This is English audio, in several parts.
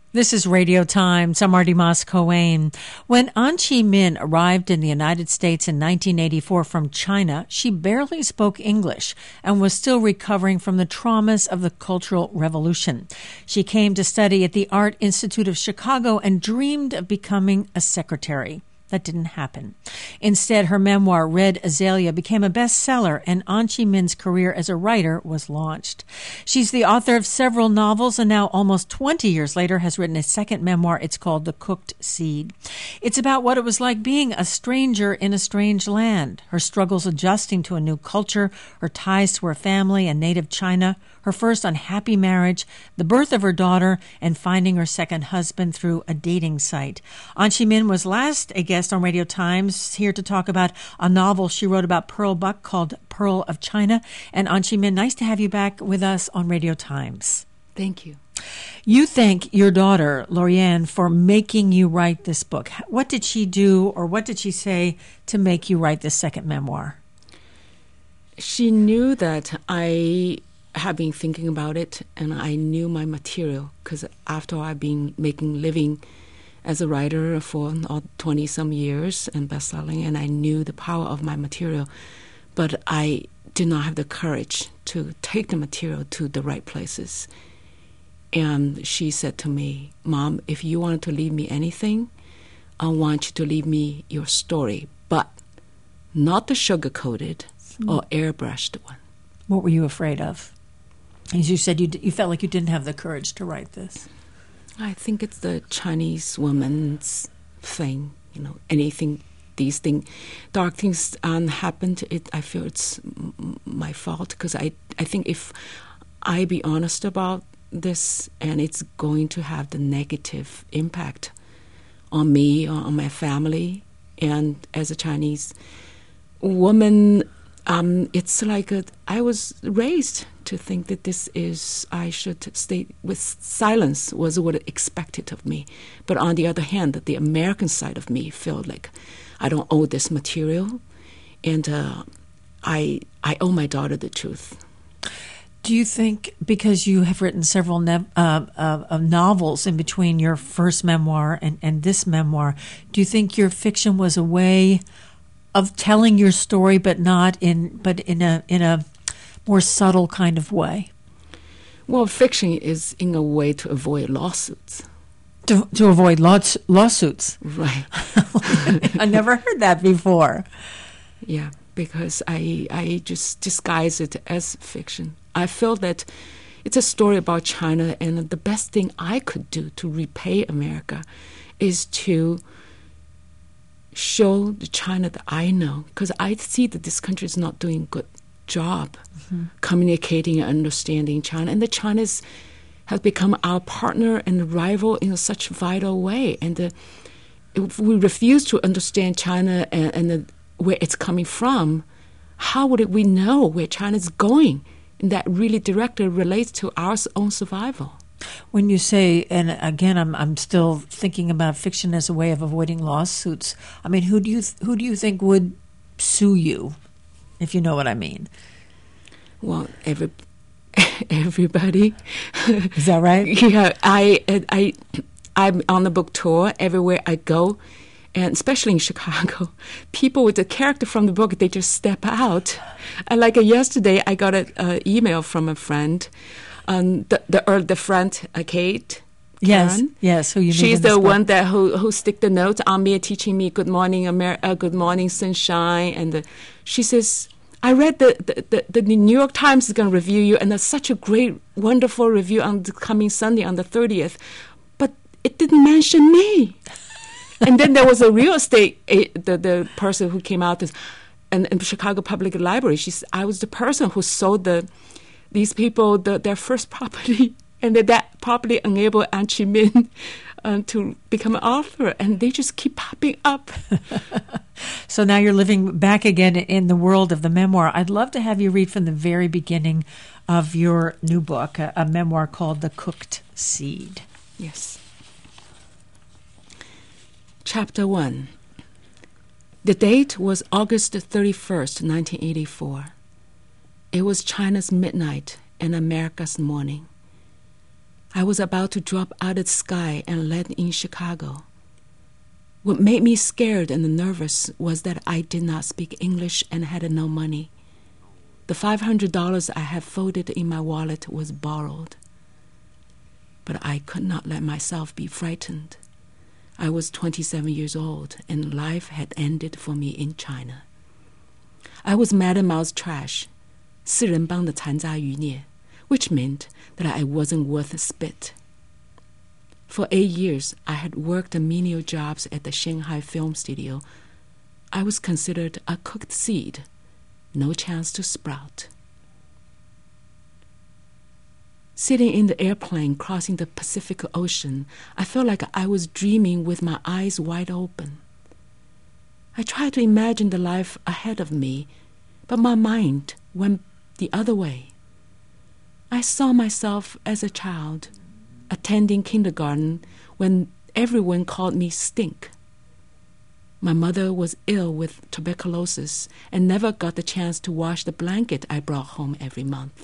This is Radio Times. I'm Marty Moss-Coane. When An Chi Min arrived in the United States in 1984 from China, she barely spoke English and was still recovering from the traumas of the Cultural Revolution. She came to study at the Art Institute of Chicago and dreamed of becoming a secretary. That didn't happen. Instead, her memoir, Red Azalea, became a bestseller, and An Chi Min's career as a writer was launched. She's the author of several novels, and now, almost 20 years later, has written a second memoir. It's called The Cooked Seed. It's about what it was like being a stranger in a strange land, her struggles adjusting to a new culture, her ties to her family and native China, her first unhappy marriage, the birth of her daughter, and finding her second husband through a dating site. An Chi Min was last a guest on Radio Times, here to talk about a novel she wrote about Pearl Buck called Pearl of China. And An Chi Min, nice to have you back with us on Radio Times. Thank you. You thank your daughter, Lauriane, for making you write this book. What did she do, or what did she say to make you write this second memoir? She knew that I have been thinking about it, and I knew my material, because after I've been making living as a writer for 20-some years and best-selling, and I knew the power of my material, but I did not have the courage to take the material to the right places. And she said to me, "Mom, if you wanted to leave me anything, I want you to leave me your story, but not the sugar-coated or airbrushed one." What were you afraid of? As you said, you felt like you didn't have the courage to write this. I think it's the Chinese woman's thing, anything, these things, dark things happened. I feel it's my fault, because I think if I be honest about this, and it's going to have the negative impact on me, on my family, and as a Chinese woman, it's like I was raised to think that I should stay with silence was what it expected of me. But on the other hand, the American side of me felt like I don't owe this material, and I owe my daughter the truth. Do you think, because you have written several novels in between your first memoir and this memoir, do you think your fiction was a way of telling your story, but in a more subtle kind of way? Well, fiction is in a way to avoid lawsuits. To avoid lawsuits? Right. I never heard that before. Yeah, because I just disguise it as fiction. I feel that it's a story about China, and the best thing I could do to repay America is to show the China that I know, because I see that this country is not doing a good job communicating and understanding China, and the China has become our partner and rival in such a vital way. And if we refuse to understand China and where it's coming from, how would we know where China is going? And that really directly relates to our own survival. When you say, and again, I'm still thinking about fiction as a way of avoiding lawsuits. I mean, who do you think would sue you, if you know what I mean? Well, everybody. Is that right? Yeah, I'm on the book tour everywhere I go, and especially in Chicago, people with the character from the book, they just step out. And like yesterday, I got an email from a friend. The friend, Kate. Karen. Yes. Who you? She's the one that who stick the notes on me, teaching me "Good morning, Good morning, sunshine." And she says, "I read the New York Times is going to review you, and that's such a great, wonderful review on the coming Sunday on the 30th, but it didn't mention me." And then there was a real estate the person who came out in Chicago Public Library. I was the person who sold these people their first property, and that property enabled An Chi Min to become an author, and they just keep popping up. So now you're living back again in the world of the memoir. I'd love to have you read from the very beginning of your new book, a memoir called The Cooked Seed. Yes. Chapter 1. The date was August 31st, 1984. It was China's midnight and America's morning. I was about to drop out of the sky and land in Chicago. What made me scared and nervous was that I did not speak English and had no money. The $500 I had folded in my wallet was borrowed. But I could not let myself be frightened. I was 27 years old, and life had ended for me in China. I was Madam Mao's trash, 四人帮的残渣余孽, which meant that I wasn't worth a spit. For 8 years, I had worked menial jobs at the Shanghai Film Studio. I was considered a cooked seed, no chance to sprout. Sitting in the airplane crossing the Pacific Ocean, I felt like I was dreaming with my eyes wide open. I tried to imagine the life ahead of me, but my mind went the other way. I saw myself as a child, attending kindergarten when everyone called me Stink. My mother was ill with tuberculosis and never got the chance to wash the blanket I brought home every month.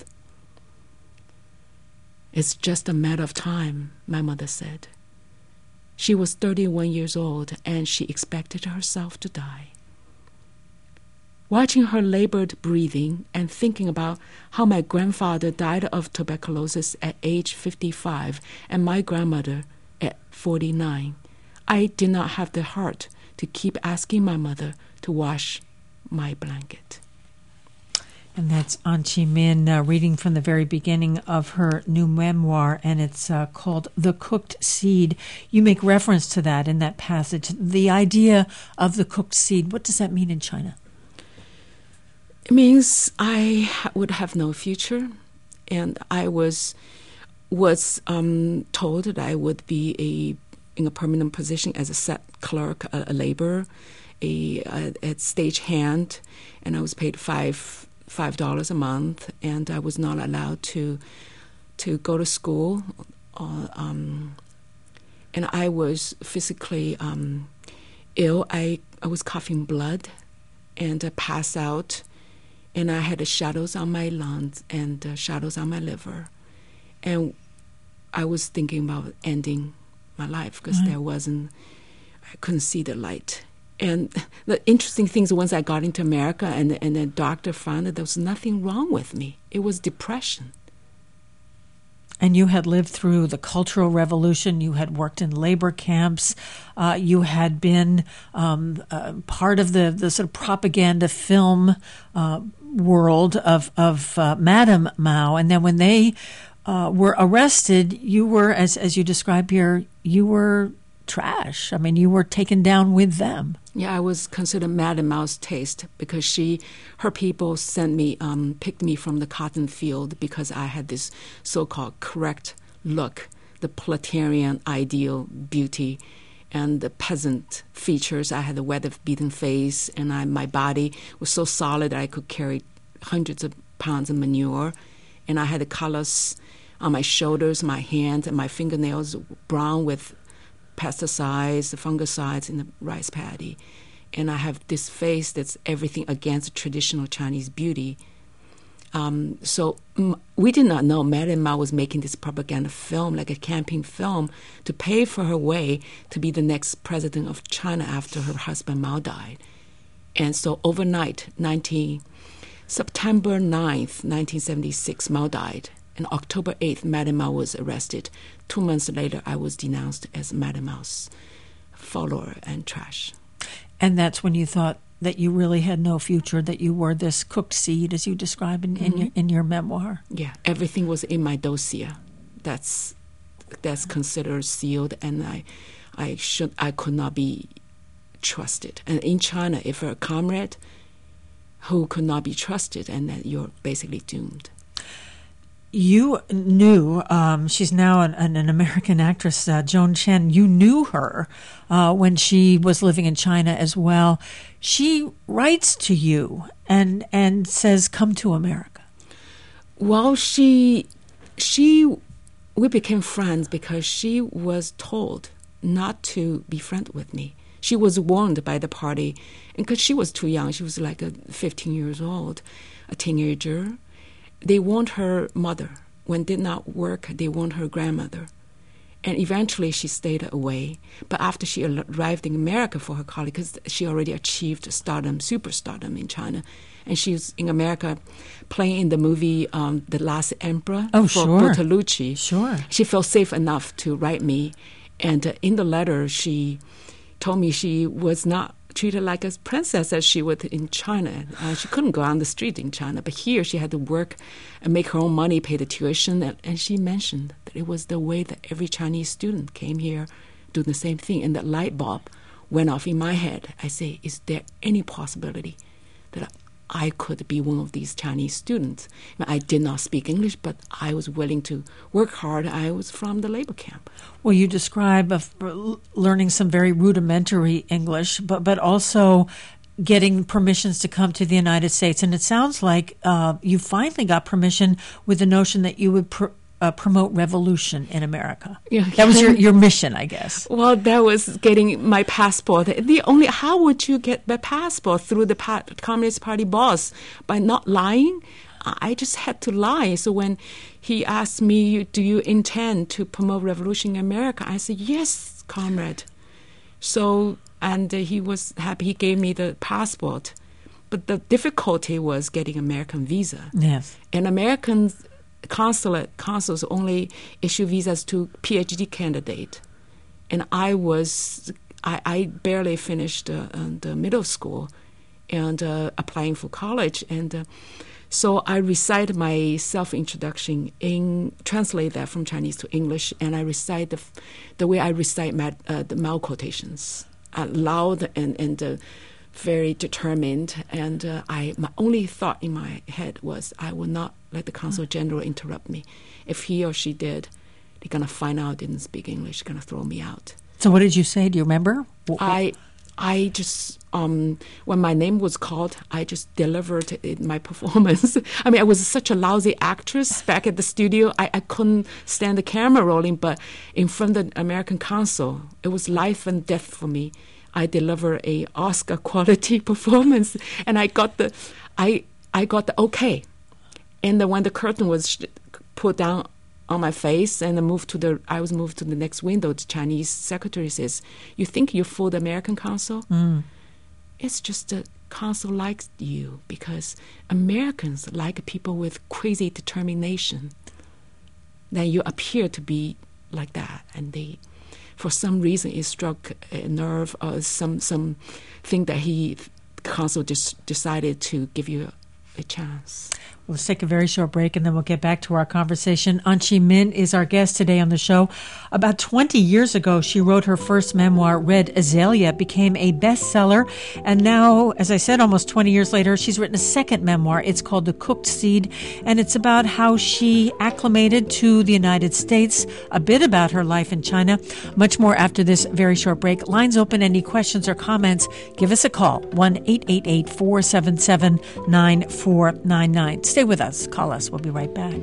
It's just a matter of time, my mother said. She was 31 years old and she expected herself to die. Watching her labored breathing and thinking about how my grandfather died of tuberculosis at age 55 and my grandmother at 49, I did not have the heart to keep asking my mother to wash my blanket. And that's An Chi Min reading from the very beginning of her new memoir, and it's called The Cooked Seed. You make reference to that in that passage. The idea of the cooked seed, what does that mean in China? It means I would have no future, and I was told that I would be in a permanent position as a set clerk, a laborer, a stagehand, and I was paid $5 a month, and I was not allowed to go to school, and I was physically ill. I was coughing blood, and I passed out, and I had shadows on my lungs and shadows on my liver, and I was thinking about ending my life because I couldn't see the light. And the interesting thing is once I got into America and the doctor found that there was nothing wrong with me. It was depression. And you had lived through the Cultural Revolution. You had worked in labor camps. You had been part of the sort of propaganda film world of Madam Mao. And then when they were arrested, you were, as you describe here, you were trash. I mean, you were taken down with them. Yeah, I was considered Madam Mao's taste because her people picked me from the cotton field because I had this so-called correct look, the proletarian ideal beauty, and the peasant features. I had a weather-beaten face, and my body was so solid that I could carry hundreds of pounds of manure, and I had the colors on my shoulders, my hands, and my fingernails brown with pesticides, fungicides in the rice paddy. And I have this face that's everything against traditional Chinese beauty. So we did not know Madam Mao was making this propaganda film, like a campaign film, to pay for her way to be the next president of China after her husband Mao died. And so overnight, September 9th, 1976, Mao died. And October 8th, Madam Mao was arrested. 2 months later, I was denounced as Madam Mao's follower and trash. And that's when you thought that you really had no future, that you were this cooked seed, as you describe in your memoir. Yeah, everything was in my dossier. That's considered sealed, and I could not be trusted. And in China, if you're a comrade who could not be trusted, and then you're basically doomed. You knew, she's now an American actress, Joan Chen. You knew her when she was living in China as well. She writes to you and says, "Come to America." Well, we became friends because she was told not to be friends with me. She was warned by the party, and because she was too young, she was like 15 years old, a teenager. They warned her mother when did not work, they warned her grandmother. And eventually she stayed away. But after she arrived in America for her college, because she already achieved stardom, superstardom in China, and she was in America playing in the movie The Last Emperor for Bertolucci. Sure. She felt safe enough to write me. And in the letter, she told me she was not treated like a princess as she would in China. She couldn't go on the street in China, but here she had to work and make her own money, pay the tuition. And she mentioned that it was the way that every Chinese student came here doing the same thing. And that light bulb went off in my head. I say, is there any possibility that I could be one of these Chinese students? I did not speak English, but I was willing to work hard. I was from the labor camp. Well, you describe learning some very rudimentary English, but also getting permissions to come to the United States. And it sounds like you finally got permission with the notion that you would promote revolution in America. Yeah. That was your mission, I guess. Well, that was getting my passport. How would you get the passport? Through the Communist Party boss? By not lying? I just had to lie. So when he asked me, do you intend to promote revolution in America? I said, yes, comrade. So, and he was happy. He gave me the passport. But the difficulty was getting American visa. Yes. And Americans... consuls only issue visas to PhD candidate, and I barely finished the middle school, and applying for college, and so I recite my self-introduction translate that from Chinese to English, and I recite the way I recite the Mao quotations, loud and very determined, and my only thought in my head was I will not let the consul general interrupt me. If he or she did, they're going to find out I didn't speak English, they're going to throw me out. So what did you say? Do you remember? I just, when my name was called, I just delivered my performance. I mean, I was such a lousy actress back at the studio. I couldn't stand the camera rolling, but in front of the American consul, it was life and death for me. I delivered a Oscar quality performance, and I got the okay. And then when the curtain was put down on my face, and I was moved to the next window, the Chinese secretary says, "You think you fooled the American consul? It's just the consul likes you because Americans like people with crazy determination. Then you appear to be like that, and they." For some reason, it struck a nerve or something that consul just decided to give you a chance. Let's take a very short break, and then we'll get back to our conversation. An Chi Min is our guest today on the show. About 20 years ago, she wrote her first memoir, Red Azalea, became a bestseller. And now, as I said, almost 20 years later, she's written a second memoir. It's called The Cooked Seed, and it's about how she acclimated to the United States, a bit about her life in China. Much more after this very short break. Lines open. Any questions or comments, give us a call, 1-888-477-9499. Stay with us. Call us. We'll be right back.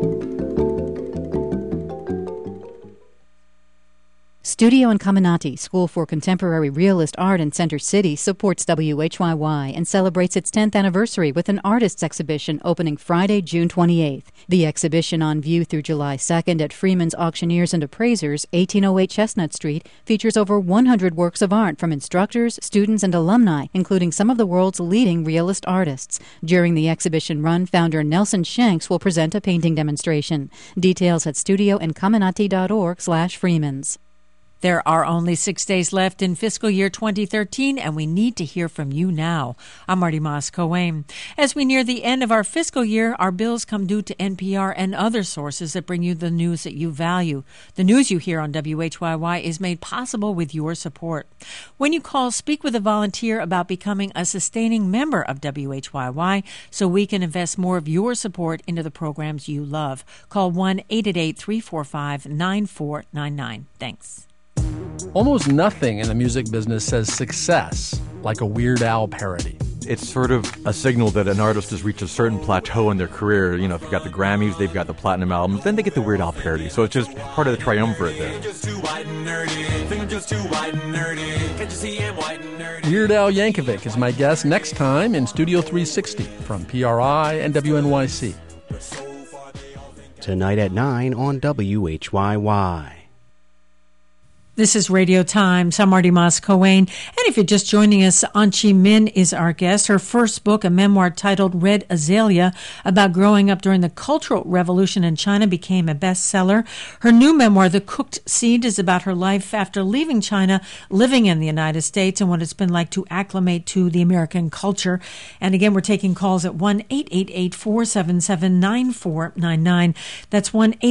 Studio Incaminati, School for Contemporary Realist Art in Center City, supports WHYY and celebrates its 10th anniversary with an artists exhibition opening Friday, June 28th. The exhibition, on view through July 2nd at Freeman's Auctioneers and Appraisers, 1808 Chestnut Street, features over 100 works of art from instructors, students, and alumni, including some of the world's leading realist artists. During the exhibition run, founder Nelson Shanks will present a painting demonstration. Details at studioincaminati.org/Freemans. There are only 6 days left in fiscal year 2013, and we need to hear from you now. I'm Marty Moss-Coane. As we near the end of our fiscal year, our bills come due to NPR and other sources that bring you the news that you value. The news you hear on WHYY is made possible with your support. When you call, speak with a volunteer about becoming a sustaining member of WHYY so we can invest more of your support into the programs you love. Call 1-888-345-9499. Thanks. Almost nothing in the music business says success like a Weird Al parody. It's sort of a signal that an artist has reached a certain plateau in their career. You know, if you've got the Grammys, they've got the platinum albums, then they get the Weird Al parody. So it's just part of the triumvirate there. Weird Al Yankovic is my guest next time in Studio 360 from PRI and WNYC. tonight at 9 on WHYY. This is Radio Times. I'm Marty Moss-Coane. And if you're just joining us, Anqi Min is our guest. Her first book, a memoir titled Red Azalea, about growing up during the Cultural Revolution in China, became a bestseller. Her new memoir, The Cooked Seed, is about her life after leaving China, living in the United States, and what it's been like to acclimate to the American culture. And again, we're taking calls at 1-888-477-9499. That's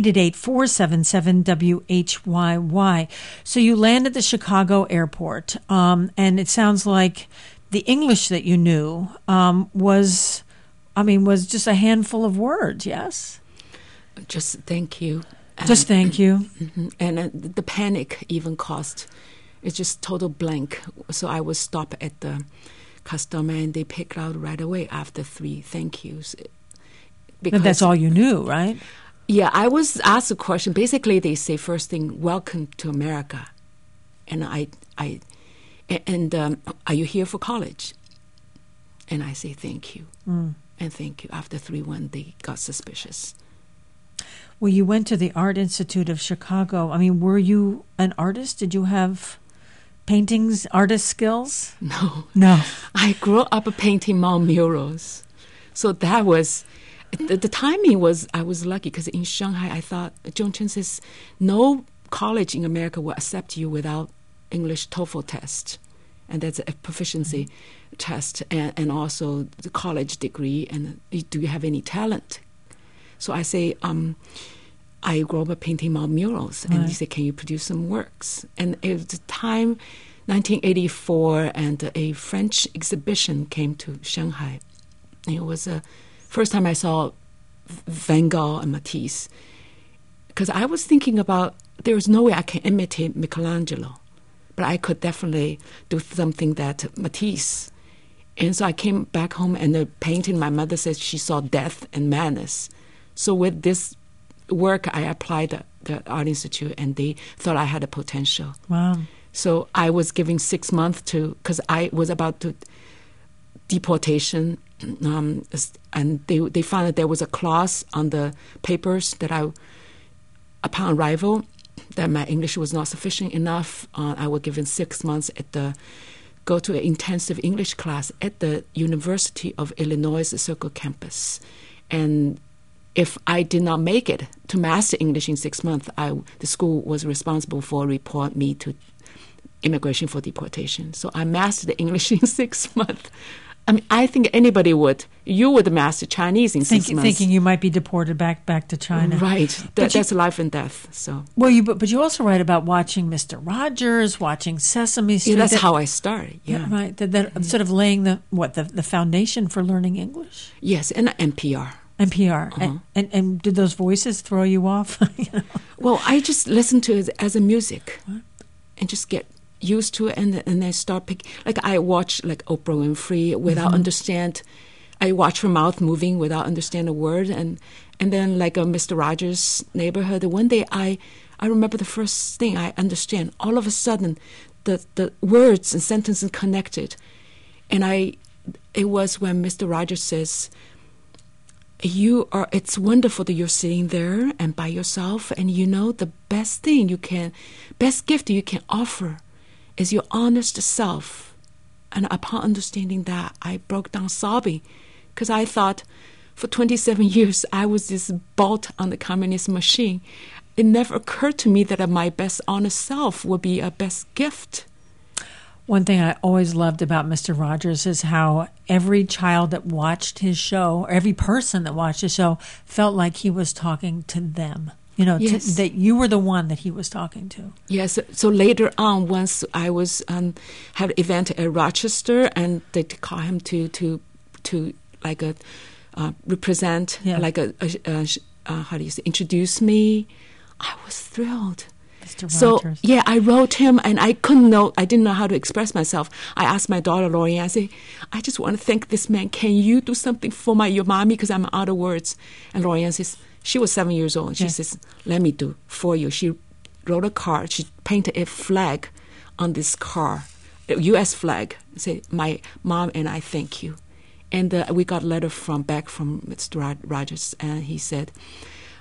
1-888-477-WHYY. So you land at the Chicago airport, and it sounds like the English that you knew was just a handful of words, yes? Just thank you. Just thank you. Mm-hmm. And the panic even caused, it's just total blank. So I was stopped at the custom, and they picked out right away after 3 thank yous. But that's all you knew, right? Yeah, I was asked a question. Basically, they say first thing, "Welcome to America," and are you here for college? And I say thank you, and thank you. After 3-1, they got suspicious. Well, you went to the Art Institute of Chicago. I mean, were you an artist? Did you have paintings, artist skills? No. I grew up painting Mao murals, so that was. The timing was, I was lucky because in Shanghai, I thought, Zhongchen says, no college in America will accept you without English TOEFL test. And that's a proficiency test, and also the college degree. And do you have any talent? So I say, I grew up painting Mao murals. And he said, can you produce some works? And at the time, 1984, and a French exhibition came to Shanghai. And it was a first time I saw Van Gogh and Matisse, because I was thinking about there was no way I can imitate Michelangelo, but I could definitely do something that Matisse. And so I came back home, and the painting, my mother said she saw death and madness. So with this work, I applied at the Art Institute, and they thought I had a potential. Wow. So I was given 6 months because I was about to deportation. And they found that there was a clause on the papers that upon arrival, that my English was not sufficient enough. I was given 6 months go to an intensive English class at the University of Illinois Circle campus. And if I did not make it to master English in 6 months, the school was responsible for report me to immigration for deportation. So I mastered the English in 6 months. I mean, I think anybody would. You would master Chinese in 6 months. Thinking you might be deported back to China. Right. That's life and death. So. Well, but you also write about watching Mr. Rogers, watching Sesame Street. Yeah, that's how I started. Yeah. Right. That sort of laying the foundation for learning English. Yes, and NPR. NPR. Uh-huh. And did those voices throw you off? Well, I just listened to it as a music, and just get used to it, and then start picking. Like I watch like Oprah Winfrey without understand. I watch her mouth moving without understand a word, and then like a Mr. Rogers' Neighborhood. One day I remember the first thing I understand. All of a sudden, the words and sentences connected, and it was when Mr. Rogers says, it's wonderful that you're sitting there and by yourself, and you know the best gift you can offer is your honest self. And upon understanding that, I broke down sobbing, because I thought for 27 years I was this bolt on the communist machine. It never occurred to me that my best honest self would be a best gift. One thing I always loved about Mr. Rogers is how every child that watched his show, or every person that watched his show, felt like he was talking to them. Yes. That you were the one that he was talking to. Yes. So later on, once I was had an event at Rochester, and they call him to like represent, like how do you say, introduce me. I was thrilled. So yeah, I wrote him, and I didn't know how to express myself. I asked my daughter Lorian, I say, I just want to thank this man. Can you do something for your mommy, because I'm out of words? And Lorian says, she was 7 years old. She says, let me do for you. She wrote a card. She painted a flag on this car, a U.S. flag. Say, my mom and I thank you. And we got a letter back from Mr. Rogers, and he said,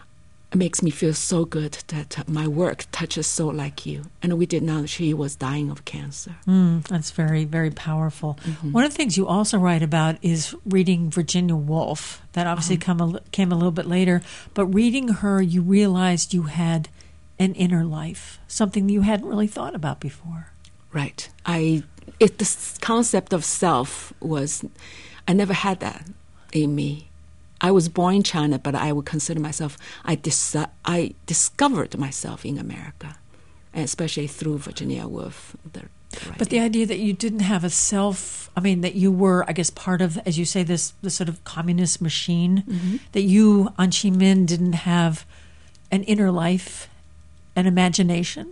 it makes me feel so good that my work touches soul like you. And we did know she was dying of cancer. That's very, very powerful. One of the things you also write about is reading Virginia Woolf. That obviously came a little bit later. But reading her, you realized you had an inner life, something you hadn't really thought about before. Right. The concept of self I never had that in me. I was born in China, but I would consider myself, I discovered myself in America, and especially through Virginia Woolf. But the idea that you didn't have a self, that you were, I guess, part of, as you say, this sort of communist machine, that you, An Chi Min, didn't have an inner life, an imagination?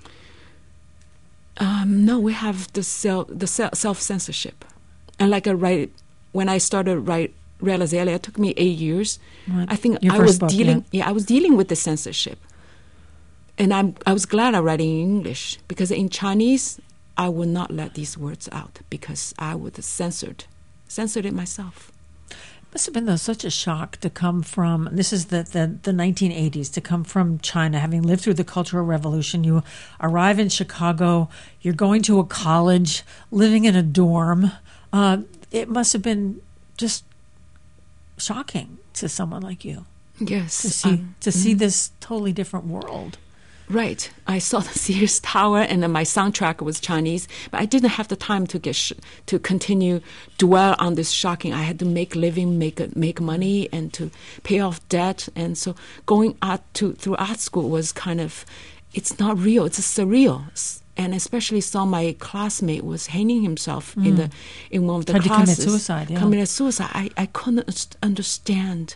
No, we have the self-censorship. And when I started Red Azalea, it took me 8 years. Right. I think Your I first was book, I was dealing with the censorship. And I was glad I read in English, because in Chinese, I would not let these words out because I would have censored it myself. It must have been such a shock to come from, this is the 1980s, to come from China, having lived through the Cultural Revolution. You arrive in Chicago, you're going to a college, living in a dorm. It must have been just shocking to someone like you. Yes. To see this totally different world. Right. I saw the Sears Tower, and then my soundtrack was Chinese, but I didn't have the time to continue dwell on this shocking. I had to make living, make money, and to pay off debt. And so going through art school was kind of, it's not real. It's surreal. And especially saw my classmate was hanging himself in one of the Tried classes. to commit suicide. Yeah. Committed suicide. I couldn't understand,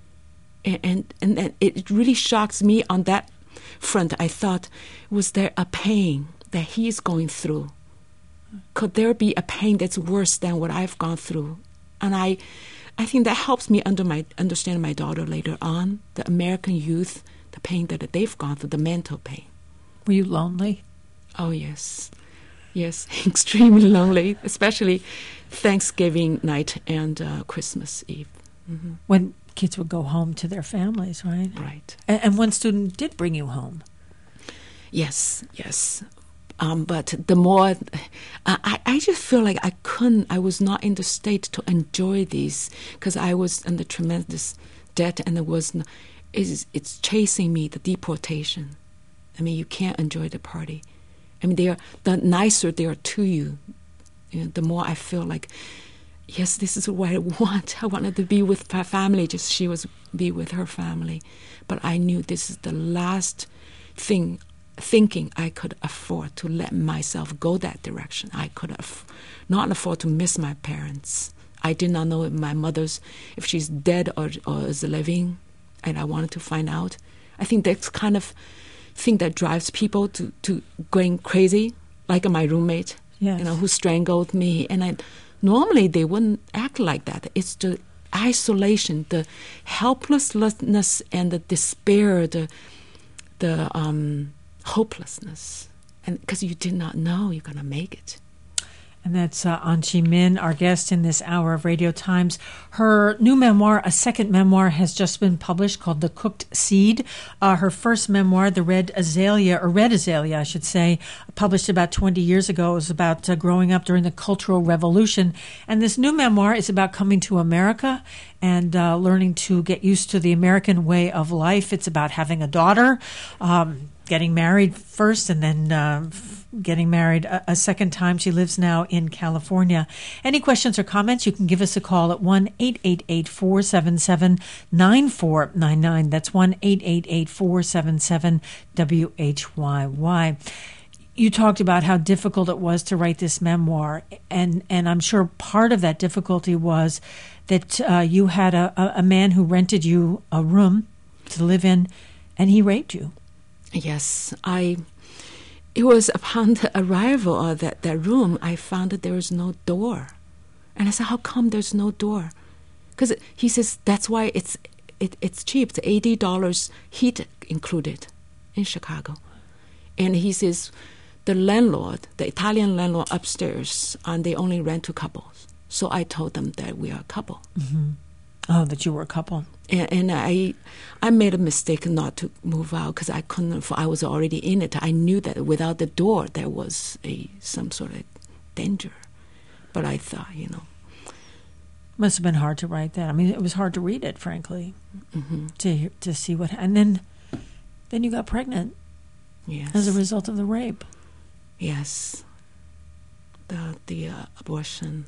and it really shocks me on that front. I thought, was there a pain that he's going through? Could there be a pain that's worse than what I've gone through? And I think that helps me understand my daughter later on, the American youth, the pain that they've gone through, the mental pain. Were you lonely? Oh, yes. Yes, extremely lonely, especially Thanksgiving night and Christmas Eve. Mm-hmm. When kids would go home to their families, right? Right. And one student did bring you home. Yes. But the more, I just feel like I was not in the state to enjoy these, because I was under tremendous debt, and it's chasing me, the deportation. You can't enjoy the party. The nicer they are to you, the more I feel like, yes, this is what I want. I wanted to be with my family, just she was be with her family. But I knew this is the last thinking I could afford to let myself go that direction. I could not afford to miss my parents. I did not know if she's dead or is living, and I wanted to find out. I think that's kind of thing that drives people to going crazy, like my roommate, yes. Who strangled me. And normally they wouldn't act like that. It's the isolation, the helplessness, and the despair, the hopelessness, and because you did not know you're going to make it. And that's An Chi Min, our guest in this hour of Radio Times. Her new memoir, a second memoir, has just been published called The Cooked Seed. Her first memoir, The Red Azalea, I should say, published about 20 years ago. It was about growing up during the Cultural Revolution. And this new memoir is about coming to America and learning to get used to the American way of life. It's about having a daughter, getting married first, and then getting married a second time. She lives now in California. Any questions or comments, you can give us a call at 1-888-477-9499. That's 1-888-477-WHYY. You talked about how difficult it was to write this memoir, and I'm sure part of that difficulty was that you had a man who rented you a room to live in, and he raped you. Yes, it was upon the arrival of that room, I found that there was no door. And I said, how come there's no door? Because he says, that's why it's cheap. It's $80 heat included in Chicago. And he says, the Italian landlord upstairs, and they only rent to couples. So I told them that we are a couple. Mm-hmm. Oh, that you were a couple. And I made a mistake not to move out because I couldn't. I was already in it. I knew that without the door there was some sort of danger. But I thought, Must have been hard to write that. I mean, it was hard to read it, frankly, to see what. And then you got pregnant. Yes. As a result of the rape. Yes. The abortion.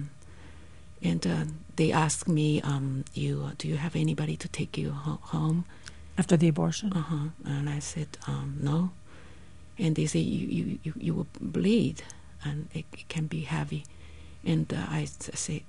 And they asked me, do you have anybody to take you home? After the abortion? And I said, no. And they said, you will bleed, and it can be heavy. And I said,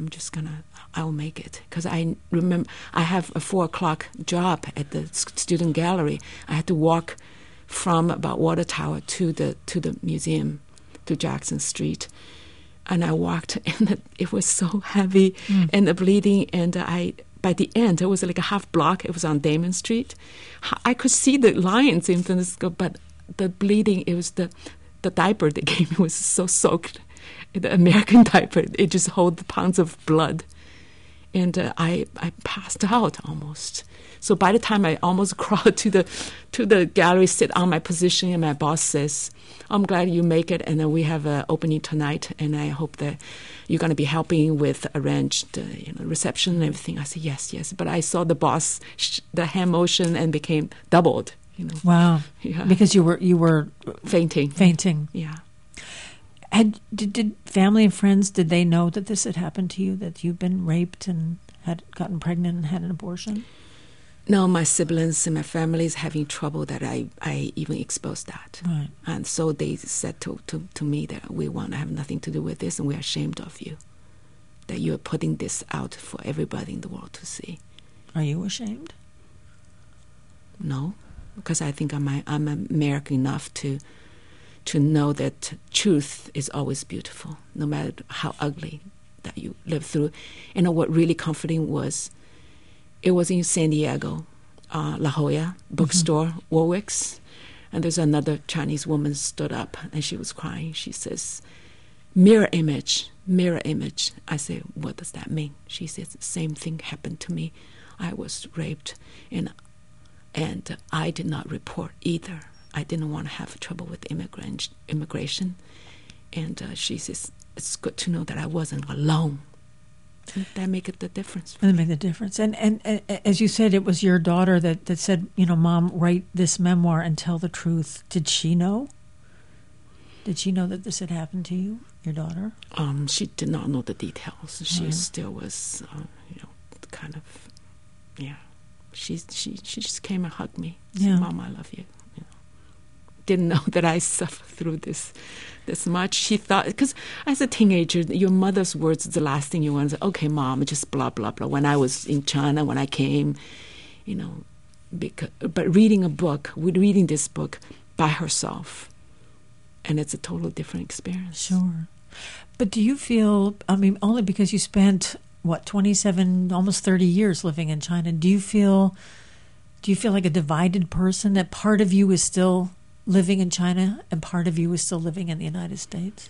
I will make it. Because I remember I have a 4:00 job at the student gallery. I had to walk from about Water Tower to the museum, to Jackson Street. And I walked, and it was so heavy, and the bleeding, and by the end, it was like a half block. It was on Damon Street. I could see the lines in the, but the bleeding, it was the diaper they gave me was so soaked. The American diaper, it just held pounds of blood. And I passed out almost. So by the time I almost crawled to the gallery, sit on my position, and my boss says, I'm glad you make it, and then we have an opening tonight, and I hope that you're going to be helping with arranged reception and everything. I said, yes. But I saw the boss, the hand motion, and became doubled. Wow. Yeah. Because you were fainting. Yeah. Did family and friends, did they know that this had happened to you, that you've been raped and had gotten pregnant and had an abortion? No, my siblings and my family is having trouble that I even exposed that. Right. And so they said to me that we want to have nothing to do with this, and we're ashamed of you, that you're putting this out for everybody in the world to see. Are you ashamed? No, because I think I'm American enough to know that truth is always beautiful, no matter how ugly that you live through. And what really comforting was, it was in San Diego, La Jolla bookstore, Warwick's, and there's another Chinese woman stood up, and she was crying. She says, mirror image. I say, what does that mean? She says, the same thing happened to me. I was raped, and I did not report either. I didn't want to have trouble with immigration. And she says, it's good to know that I wasn't alone. And that make the difference. That make the difference. And as you said, it was your daughter that said, Mom, write this memoir and tell the truth. Did she know? Did she know that this had happened to you, your daughter? She did not know the details. She still was, kind of, yeah. She just came and hugged me. Said, Mom, I love you. Didn't know that I suffered through this much. She thought, because as a teenager, your mother's words is the last thing you want to say. Okay, Mom, just blah, blah, blah. When I was in China, when I came, but reading this book by herself, and it's a totally different experience. Sure. But do you feel, only because you spent, 27, almost 30 years living in China, do you feel like a divided person, that part of you is still living in China and part of you is still living in the United States?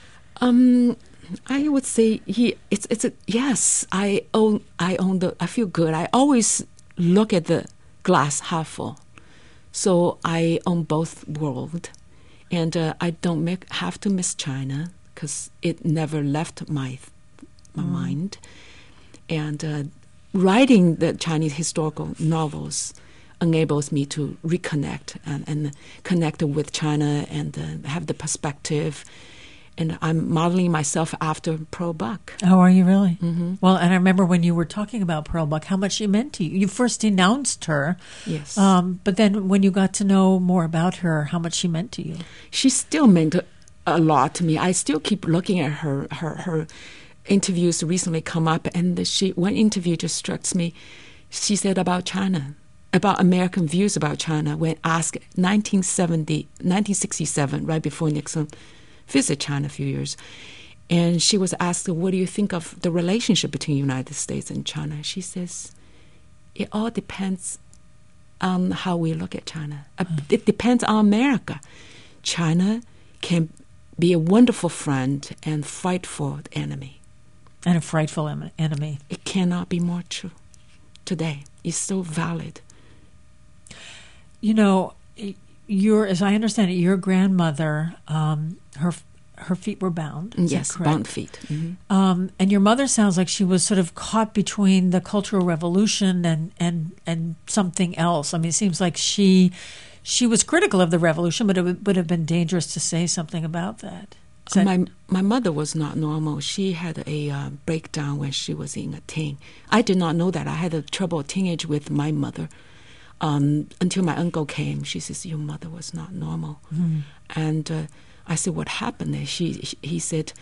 I would say yes. I feel good. I always look at the glass half full. So I own both worlds, and I don't have to miss China because it never left my mind. And writing the Chinese historical novels enables me to reconnect and connect with China and have the perspective. And I'm modeling myself after Pearl Buck. Oh, are you really? Mm-hmm. Well, and I remember when you were talking about Pearl Buck, how much she meant to you. You first denounced her. Yes. But then when you got to know more about her, how much she meant to you. She still meant a lot to me. I still keep looking at her interviews recently come up, and one interview just struck me. She said about China, about American views about China, when asked 1967, right before Nixon visited China a few years. And she was asked, what do you think of the relationship between the United States and China? She says, it all depends on how we look at China. It depends on America. China can be a wonderful friend and fight for the enemy. And a frightful enemy. It cannot be more true today. It's so valid. You know, as I understand it, your grandmother, her feet were bound. Is Yes, that correct? bound feet. Mm-hmm. And your mother sounds like she was sort of caught between the Cultural Revolution and something else. I mean, it seems like she was critical of the revolution, but it would have been dangerous to say something about that. My mother was not normal. She had a breakdown when she was in a teen. I did not know that. I had a troubled teenage with my mother until my uncle came. She says, your mother was not normal. And I said, what happened? He said,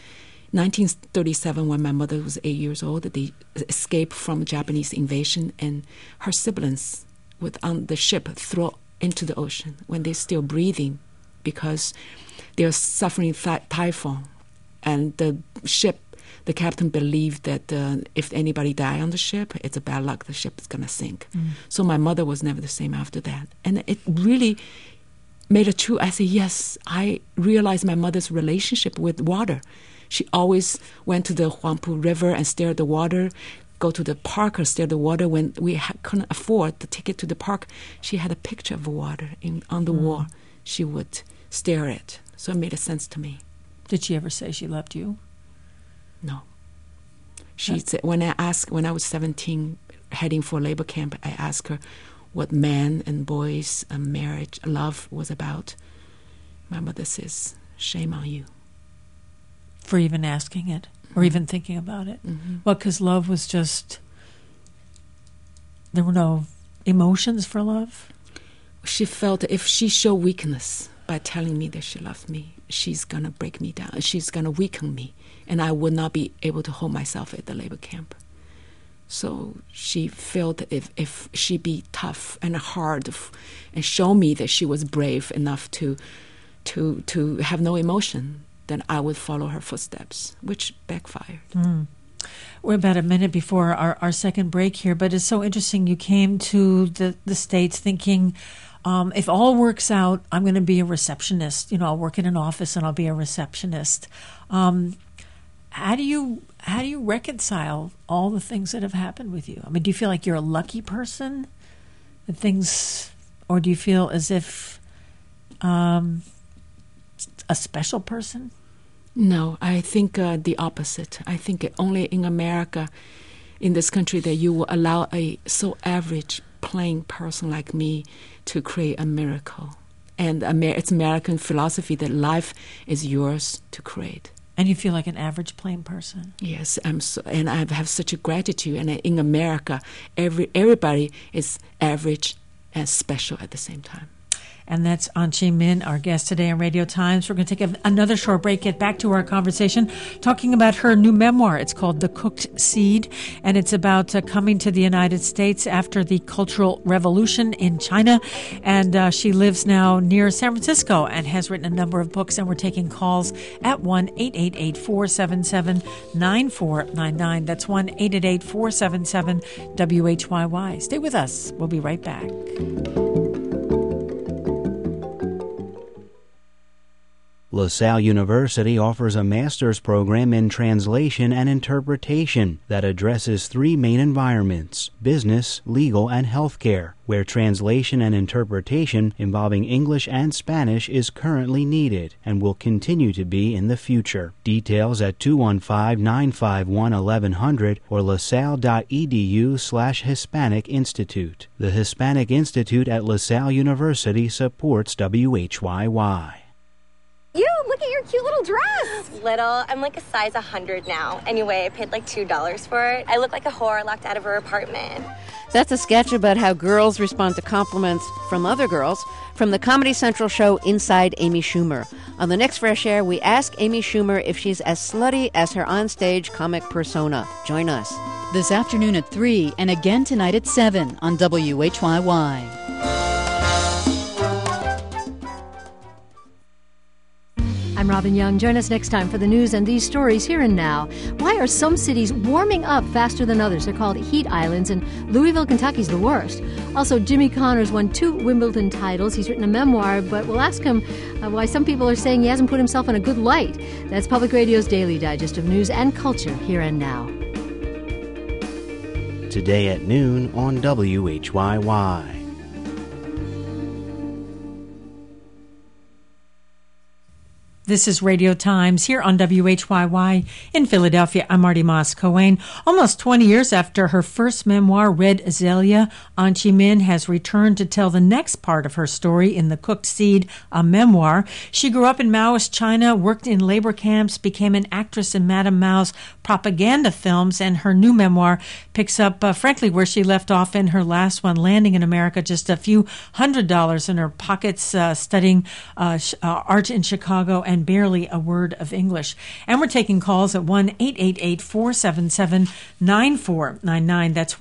1937, when my mother was 8 years old, they escaped from Japanese invasion, and her siblings on the ship thrown into the ocean when they're still breathing because they're suffering typhoon. And the captain believed that if anybody die on the ship, it's a bad luck, the ship is going to sink. So my mother was never the same after that. And it really made it true. I said, yes, I realized my mother's relationship with water. She always went to the Huangpu River and stare at the water, go to the park or stare at the water. When we couldn't afford the ticket to the park, she had a picture of water on the wall. She would stare at it. So it made sense to me. Did she ever say she loved you? No. She said, when I was 17, heading for labor camp, I asked her what men and boys and marriage, love was about. My mother says, shame on you. For even asking it or even thinking about it? Well, because love was just, there were no emotions for love? She felt if she showed weakness by telling me that she loved me, she's going to break me down. She's going to weaken me, and I would not be able to hold myself at the labor camp. So she felt that if she be tough and hard and show me that she was brave enough to have no emotion, then I would follow her footsteps, which backfired. We're about a minute before our second break here, but it's so interesting. You came to the States thinking, if all works out, I'm going to be a receptionist. You know, I'll work in an office and I'll be a receptionist. How do you reconcile all the things that have happened with you? I mean, do you feel like you're a lucky person? Or do you feel as if a special person? No, I think the opposite. I think only in America, in this country, that you will allow a so average, plain person like me to create a miracle. And it's American philosophy that life is yours to create. And you feel like an average, plain person? Yes, and I have such a gratitude. And in America, everybody is average and special at the same time. And that's An Chi Min, our guest today on Radio Times. We're going to take another short break, get back to our conversation, talking about her new memoir. It's called The Cooked Seed, and it's about coming to the United States after the Cultural Revolution in China. And she lives now near San Francisco and has written a number of books, and we're taking calls at 1-888-477-9499. That's 1-888-477-WHYY. Stay with us. We'll be right back. LaSalle University offers a master's program in translation and interpretation that addresses three main environments: business, legal, and healthcare, where translation and interpretation involving English and Spanish is currently needed and will continue to be in the future. Details at 215-951-1100 or lasalle.edu/Hispanic Institute. The Hispanic Institute at LaSalle University supports WHYY. You, look at your cute little dress. Little. I'm like a size 100 now. Anyway, I paid like $2 for it. I look like a whore locked out of her apartment. That's a sketch about how girls respond to compliments from other girls from the Comedy Central show Inside Amy Schumer. On the next Fresh Air, we ask Amy Schumer if she's as slutty as her onstage comic persona. Join us. This afternoon at 3 and again tonight at 7 on WHYY. I'm Robin Young. Join us next time for the news and these stories here and now. Why are some cities warming up faster than others? They're called heat islands, and Louisville, Kentucky's the worst. Also, Jimmy Connors won 2 Wimbledon titles. He's written a memoir, but we'll ask him why some people are saying he hasn't put himself in a good light. That's Public Radio's Daily Digest of News and Culture here and now. Today at noon on WHYY. This is Radio Times here on WHYY in Philadelphia. I'm Marty Moss-Coane. Almost 20 years after her first memoir, Red Azalea, An Chi Min has returned to tell the next part of her story in The Cooked Seed, a memoir. She grew up in Maoist China, worked in labor camps, became an actress in Madame Mao's propaganda films, and her new memoir picks up, frankly, where she left off in her last one, landing in America just a few $100s in her pockets, studying art in Chicago and barely a word of English. And we're taking calls at 1-888-477-9499. That's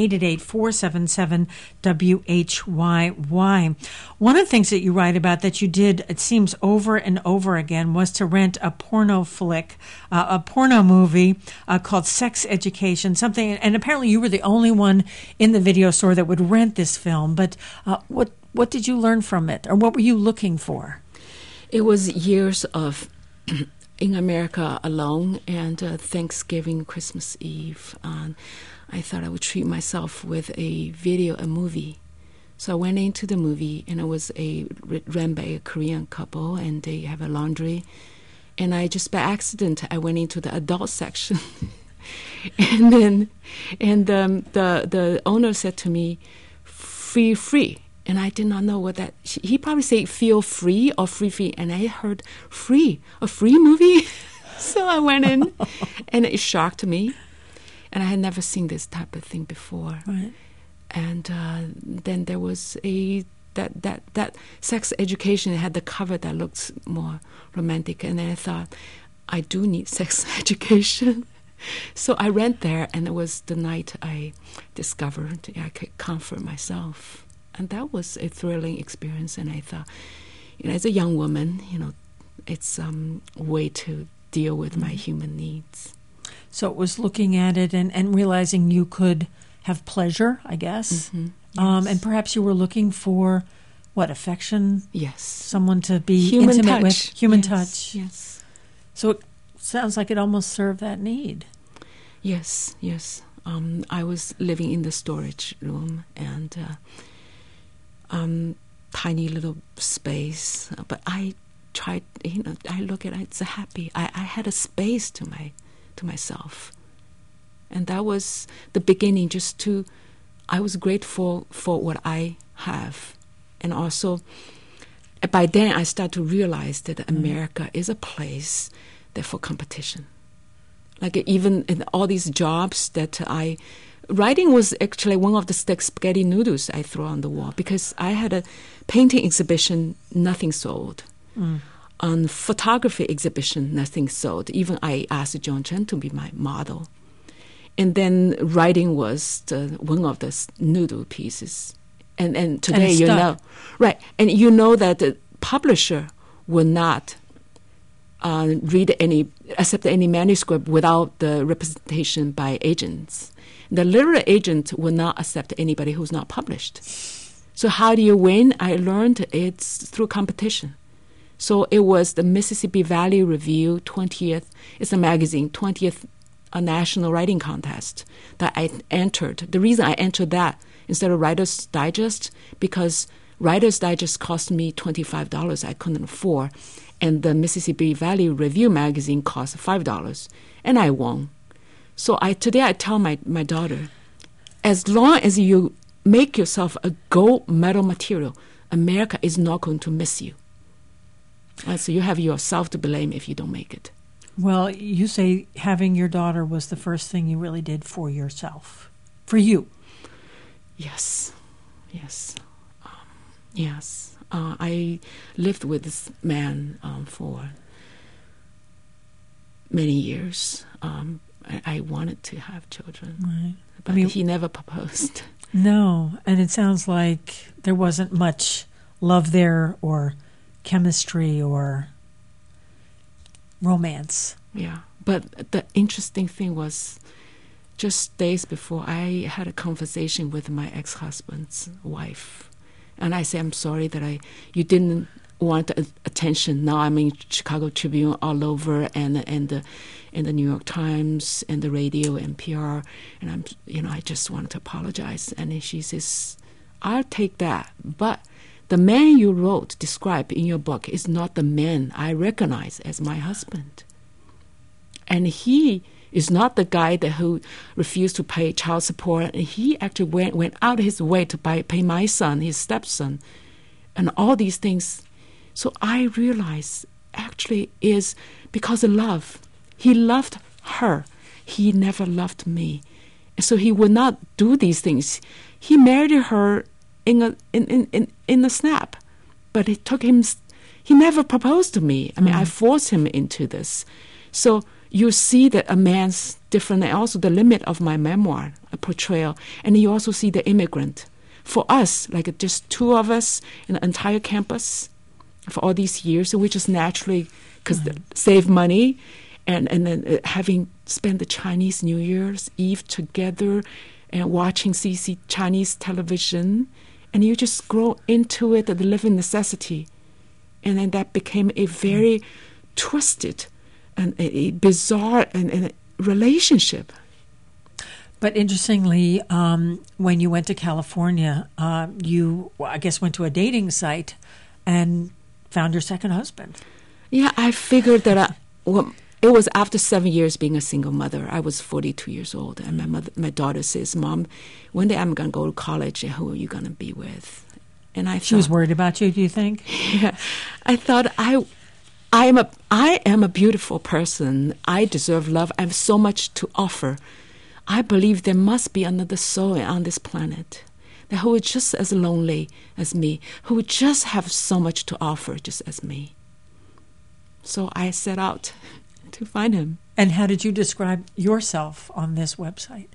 1-888-477-WHYY. One of the things that you write about that you did, it seems, over and over again was to rent a porno flick, a porno movie called Sex Education, something, and apparently you were the only one in the video store that would rent this film. But what did you learn from it, or what were you looking for? It was years of in America alone, and Thanksgiving, Christmas Eve. I thought I would treat myself with a movie. So I went into the movie, and it was ran by a Korean couple, and they have a laundry. And I just by accident, I went into the adult section. the owner said to me, free. And I did not know what that... He probably said feel free or free. And I heard free, a free movie? So I went in, and it shocked me. And I had never seen this type of thing before. Right. And then there was that Sex Education. It had the cover that looked more romantic. And then I thought, I do need sex education. So I went there, and it was the night I discovered I could comfort myself. And that was a thrilling experience. And I thought, as a young woman, it's a way to deal with my human needs. So it was looking at it and realizing you could have pleasure, I guess. Mm-hmm. Yes. And perhaps you were looking for, affection? Yes. Someone to be human intimate touch. with? Human touch. Yes. So it sounds like it almost served that need. Yes. I was living in the storage room, and... tiny little space, but I tried. I look at it. It's happy. I had a space to myself, and that was the beginning. I was grateful for what I have, and also by then I started to realize that America is a place that for competition. Like even in all these jobs that writing was actually one of the spaghetti noodles I threw on the wall, because I had a painting exhibition, nothing sold. On photography exhibition, nothing sold. Even I asked Joan Chen to be my model. And then writing was one of the noodle pieces. And today, right, and that the publisher will not accept any manuscript without the representation by agents. The literary agent will not accept anybody who's not published. So how do you win? I learned it's through competition. So it was the Mississippi Valley Review 20th, it's a magazine, 20th National Writing Contest that I entered. The reason I entered that instead of Writer's Digest, because Writer's Digest cost me $25 I couldn't afford, and the Mississippi Valley Review magazine cost $5, and I won. So today I tell my daughter, as long as you make yourself a gold medal material, America is not going to miss you. So you have yourself to blame if you don't make it. Well, you say having your daughter was the first thing you really did for yourself, for you. Yes. I lived with this man for many years. I wanted to have children, right. But he never proposed. No, and it sounds like there wasn't much love there or chemistry or romance. Yeah, but the interesting thing was just days before I had a conversation with my ex-husband's wife. And I said, I'm sorry that you didn't want attention. Now I'm in Chicago Tribune all over, and the New York Times and the radio, NPR, and I just wanted to apologize. And then she says, "I'll take that, but the man you described in your book is not the man I recognize as my husband, and he is not the guy who refused to pay child support. And he actually went out of his way to pay my son, his stepson, and all these things." So I realized actually is because of love. He loved her. He never loved me. And so he would not do these things. He married her in a snap. But it took him, he never proposed to me. I mean, I forced him into this. So you see that a man's different, and also the limit of my memoir, a portrayal. And you also see the immigrant. For us, like just two of us in the entire campus, for all these years, so we just naturally, because save money, and then having spent the Chinese New Year's Eve together and watching CC Chinese television, and you just grow into it, the living necessity. And then that became a very twisted and a bizarre and a relationship. But interestingly, when you went to California, you, I guess, went to a dating site and found your second husband. Yeah, I figured that it was after 7 years being a single mother. I was 42 years old, and my daughter says, "Mom, one day I'm going to go to college, and who are you going to be with?" And she was worried about you, do you think? Yeah, I thought I am a beautiful person. I deserve love. I have so much to offer. I believe there must be another soul on this planet who is just as lonely as me, who would just have so much to offer just as me. So I set out to find him. And how did you describe yourself on this website?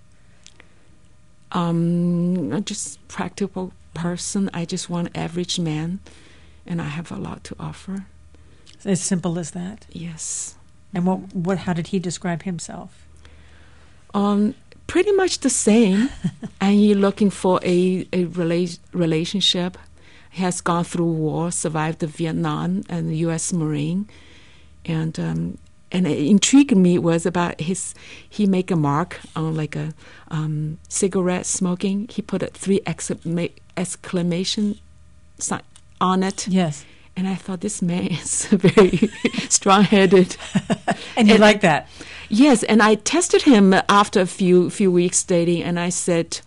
Just practical person. I just want an average man, and I have a lot to offer. As simple as that? Yes. And how did he describe himself? Pretty much the same. And you're looking for a relationship. He has gone through war, survived the Vietnam and the U.S. Marine. And it intrigued me was about he make a mark on like a cigarette smoking. He put 3 exclamation sign on it. Yes. And I thought, this man is very strong-headed. And you like that? Yes, and I tested him after a few weeks dating, and I tested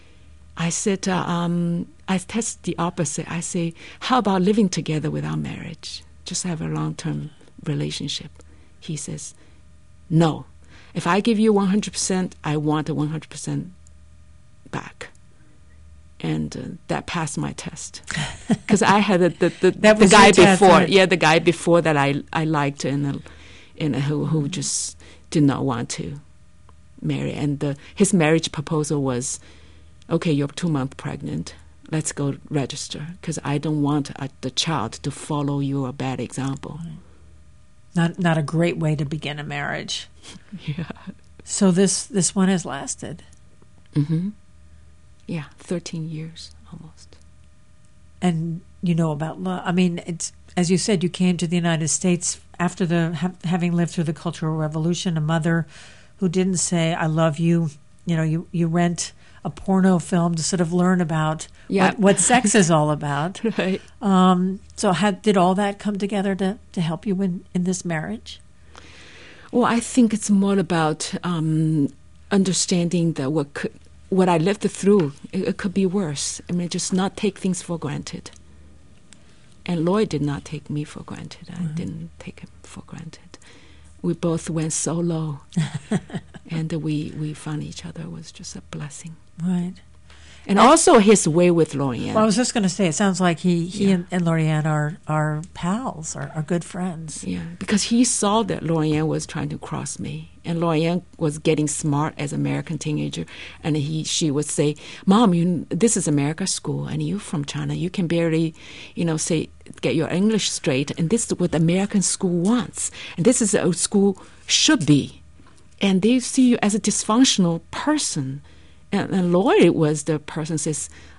the opposite. I say, how about living together without marriage? Just have a long-term relationship. He says, no. If I give you 100%, I want a 100% back. And that passed my test, because I had the guy before, right? The guy before that I liked, and who just did not want to marry. And his marriage proposal was, okay, you're 2 months pregnant. Let's go register, because I don't want the child to follow your bad example. Not a great way to begin a marriage. Yeah. So this one has lasted. Mm-hmm. Yeah, 13 years almost. And you know about love. I mean, it's, as you said, you came to the United States after having lived through the Cultural Revolution, a mother who didn't say, I love you. You know, you rent a porno film to sort of learn about what sex is all about. Right. So did all that come together to help you in this marriage? Well, I think it's more about understanding that what I lived through, it could be worse. I mean, just not take things for granted. And Lloyd did not take me for granted. I didn't take him for granted. We both went so low. And we found each other. It was just a blessing. Right. And also his way with Lorianne. Well, I was just going to say, it sounds like he and Lorianne are pals, are good friends. Yeah, because he saw that Lorianne was trying to cross me. And Lorianne was getting smart as an American teenager. And she would say, Mom, this is America school, and you're from China. You can barely, get your English straight. And this is what American school wants. And this is what school should be. And they see you as a dysfunctional person. And Lloyd was the person who says,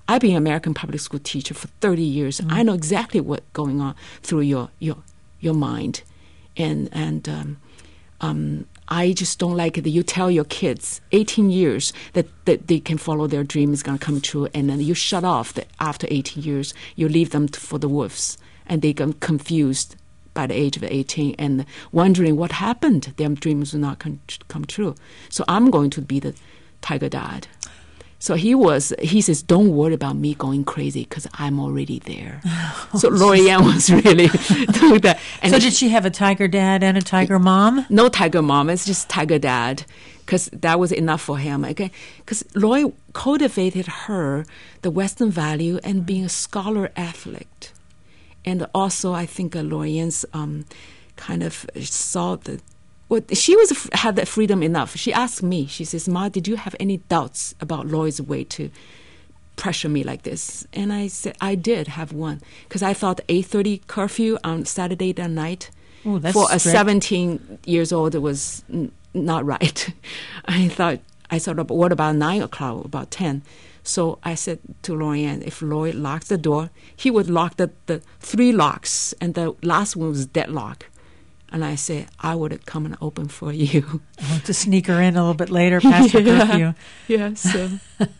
I've been an American public school teacher for 30 years. I know exactly what's going on through your mind. And I just don't like it that you tell your kids 18 years that they can follow their dream is going to come true, and then you shut off that after 18 years, you leave them for the wolves, and they get confused by the age of 18 and wondering what happened. Their dreams will not come true. So I'm going to be the tiger dad. So he says, don't worry about me going crazy because I'm already there. So Lorianne was really doing that. And so did she have a tiger dad and a tiger mom? No tiger mom. It's just tiger dad because that was enough for him. Okay, because Loy cultivated her the Western value and being a scholar athlete. And also I think Lorianne's kind of saw the... Well, she had that freedom enough. She asked me, she says, Ma, did you have any doubts about Loy's way to pressure me like this? And I said, I did have one. Because I thought 8:30 curfew on Saturday night for a 17 years old was not right. I thought, what about 9 o'clock, about 10? So I said to Lorianne, if Loy locks the door, he would lock the 3 locks, and the last one was deadlock. And I said, I would come and open for you. I want to sneak her in a little bit later past the curfew. Yeah, so.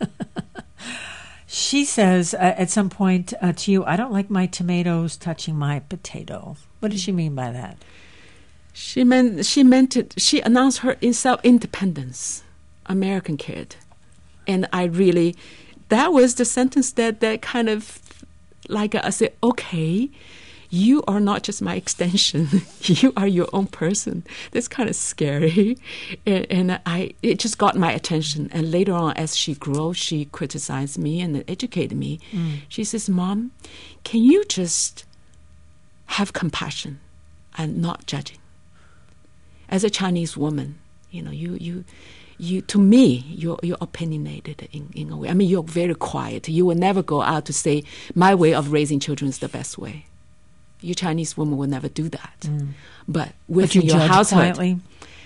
She says at some point to you, I don't like my tomatoes touching my potato. What does she mean by that? She meant it. She announced her self-independence, American kid. And that was the sentence that kind of, like I said, okay, you are not just my extension. You are your own person. That's kind of scary. And it just got my attention. And later on, as she grew, she criticized me and educated me. She says, Mom, can you just have compassion and not judging? As a Chinese woman, you to me, you're opinionated in a way. I mean, you're very quiet. You will never go out to say, my way of raising children is the best way. You Chinese woman will never do that. But with your household,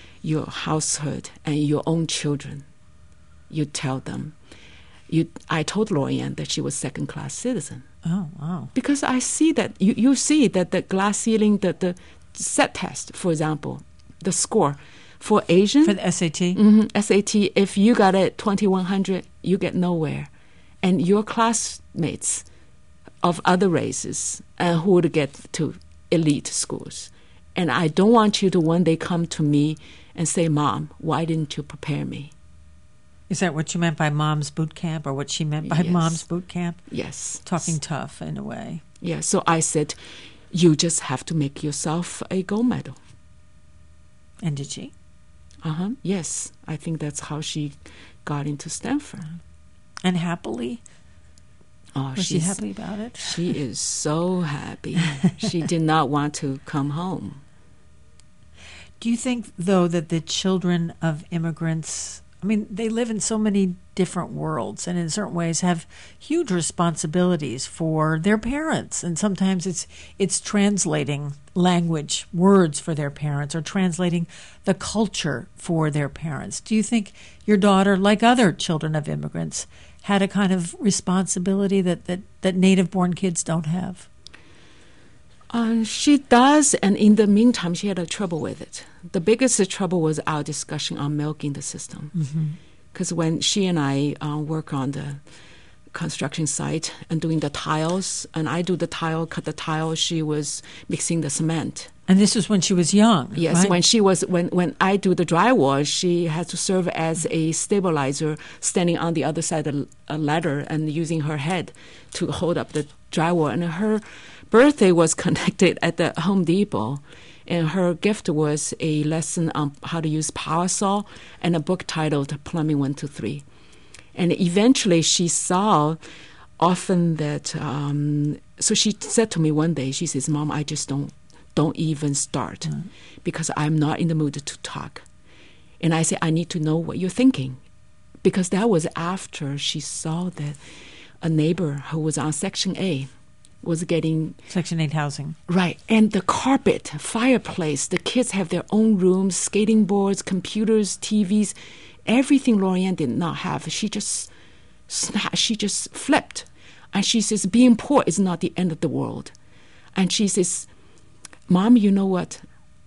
and your own children, you tell them. I told Lorianne that she was second-class citizen. Oh, wow. Because I see that, you see that the glass ceiling, the SAT test, for example, the score for Asian. For the SAT? SAT, if you got it 2100, you get nowhere. And your classmates of other races who would get to elite schools. And I don't want you to one day come to me and say, Mom, why didn't you prepare me? Is that what you meant by Mom's Boot Camp, or what she meant by Mom's Boot Camp? Yes. Talking tough in a way. Yeah, so I said, you just have to make yourself a gold medal. And did she? Yes. I think that's how she got into Stanford. And happily? Was she happy about it? She is so happy. She did not want to come home. Do you think, though, that the children of immigrants, I mean, they live in so many different worlds and in certain ways have huge responsibilities for their parents. And sometimes it's translating language, words for their parents, or translating the culture for their parents. Do you think your daughter, like other children of immigrants, had a kind of responsibility that native-born kids don't have? She does, and in the meantime, she had a trouble with it. The biggest trouble was our discussion on milking the system. Because when she and I work on the construction site and doing the tiles, and I do the tile, cut the tile, she was mixing the cement. And this was when she was young, yes, right? When I do the drywall, she had to serve as a stabilizer, standing on the other side of a ladder and using her head to hold up the drywall. And her birthday was connected at the Home Depot, and her gift was a lesson on how to use power saw and a book titled Plumbing 1, 2, 3. And eventually she saw often that, so she said to me one day, she says, Mom, I just don't even start because I'm not in the mood to talk. And I say, I need to know what you're thinking. Because that was after she saw that a neighbor who was on Section A was getting... Section 8 housing. Right. And the carpet, fireplace, the kids have their own rooms, skating boards, computers, TVs, everything Lorianne did not have. She just flipped. And she says, being poor is not the end of the world. And she says, Mom, you know what?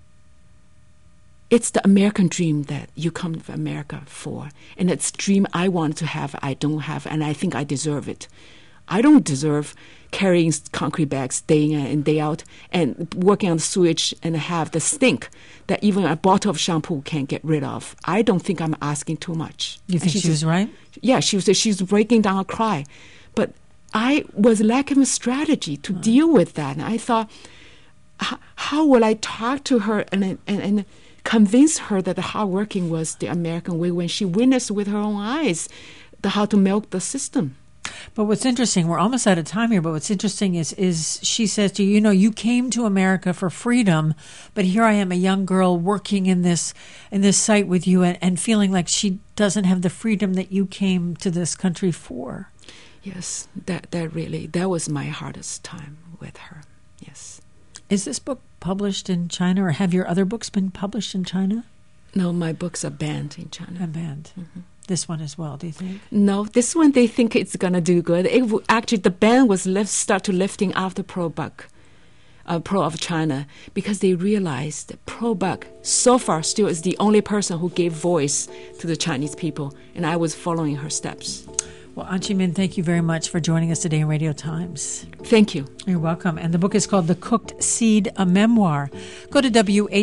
It's the American dream that you come to America for. And it's a dream I wanted to have, I don't have, and I think I deserve it. I don't deserve carrying concrete bags day in and day out and working on the sewage and have the stink that even a bottle of shampoo can't get rid of. I don't think I'm asking too much. You think she was right? Yeah, she was breaking down a cry. But I was lacking a strategy to deal with that. And I thought, how will I talk to her and convince her that the hardworking was the American way when she witnessed with her own eyes how to milk the system? But what's interesting, we're almost out of time here, but what's interesting is she says to you, you came to America for freedom, but here I am, a young girl working in this site with you and feeling like she doesn't have the freedom that you came to this country for. Yes, that was my hardest time with her, yes. Is this book published in China, or have your other books been published in China? No, my books are banned in China. Banned. Mm-hmm. This one as well, do you think? No, this one they think it's going to do good. Actually, the ban was start lifting after ProBuck, Pro of China, because they realized that ProBuck so far still is the only person who gave voice to the Chinese people, and I was following her steps. Well, An Chi Min, thank you very much for joining us today in Radio Times. Thank you. You're welcome. And the book is called The Cooked Seed, a Memoir. Go to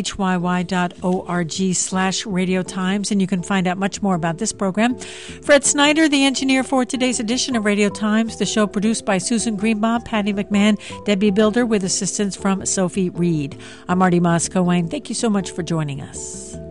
whyy.org/Radio Times, and you can find out much more about this program. Fred Snyder, the engineer for today's edition of Radio Times. The show produced by Susan Greenbaum, Patty McMahon, Debbie Builder, with assistance from Sophie Reed. I'm Marty Moss-Coane. Thank you so much for joining us.